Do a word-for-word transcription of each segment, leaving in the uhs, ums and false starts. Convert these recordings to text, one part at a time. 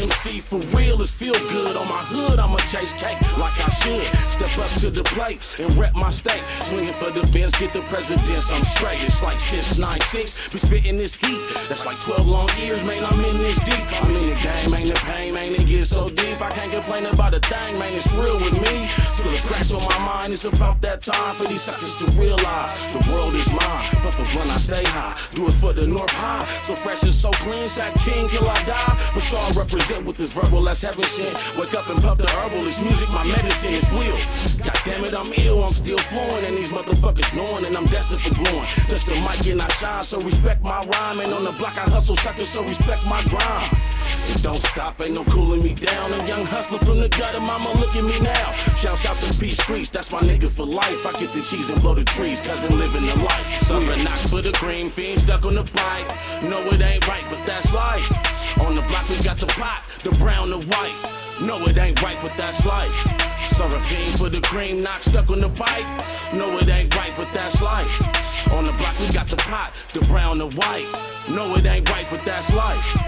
M C for real is feel good. On my hood, I'ma chase cake like I should. Step up to the plate and rep my state. Swinging for the fence, get the presidents, I'm straight. It's like since nine six, be spitting this heat. That's like twelve long years, man, I'm in this deep. I'm in the game, ain't the pain, man, it gets so deep. I can't complain about a thing, man, it's real with me. Still a scratch on my mind, it's about that time for these suckers to realize the world is mine. But for run, I stay high, do it for the North High. So fresh and so clean, sack king till I die. For sure I represent with this verbal that's heaven sent. Wake up and puff the herbal, it's music, my medicine, it's will. God damn it, I'm ill, I'm still flowing. And these motherfuckers knowing, and I'm destined for growing. Touch the mic and I shine, so respect my rhyme. And on the block I hustle suckers, so respect my grind. It don't stop, ain't no cooling me down. A young hustler from the gutter, mama look at me now. Shouts out to Peace Streets, that's my nigga for life. I get the cheese and blow the trees, cousin living the life. Southern knock for the cream, fiend stuck on the pipe. No, it ain't right, but that's life. On the block we got the pot, the brown, the white. No, it ain't right, but that's life. Seraphine for the cream, knock stuck on the pipe. No, it ain't right, but that's life. On the block we got the pot, the brown, the white. No, it ain't right, but that's life.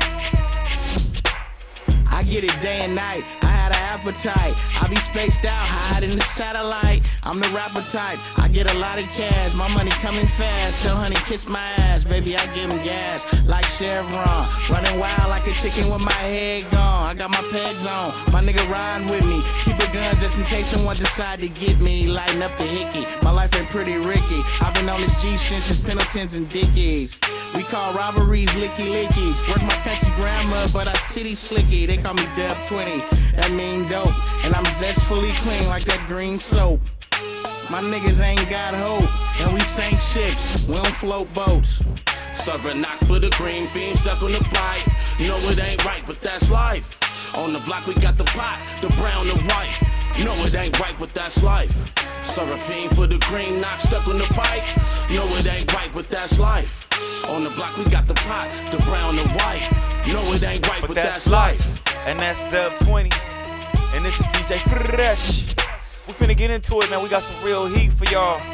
I get it day and night, I had an appetite. I be spaced out, hide in the satellite. I'm the rapper type, I get a lot of cash. My money coming fast, tell honey kiss my ass. Baby, I give him gas, like Chevron. Running wild like a chicken with my head gone. I got my pegs on, my nigga riding with me. Keep a gun just in case someone decide to get me. Lighten up the hickey, my life ain't pretty Ricky. I've been on this G shit since Pendletons and Dickies. We call robberies licky lickies. Work my country grammar, but I city slicky. They call me Dub twenty, that mean dope. And I'm zestfully clean like that green soap. My niggas ain't got hope, and we sink ships, we don't float boats. Server knock for the cream, fiend stuck on the pipe. No, it ain't right, but that's life. On the block we got the pot, the brown, the white. No, it ain't right, but that's life. Seraphine for the cream, knock stuck on the pipe. No, it ain't right, but that's life. On the block we got the pot, the brown, the white. No, it ain't right, but, but that's, that's life. And that's Dub twenty. And this is D J Fresh. We finna get into it, man. We got some real heat for y'all.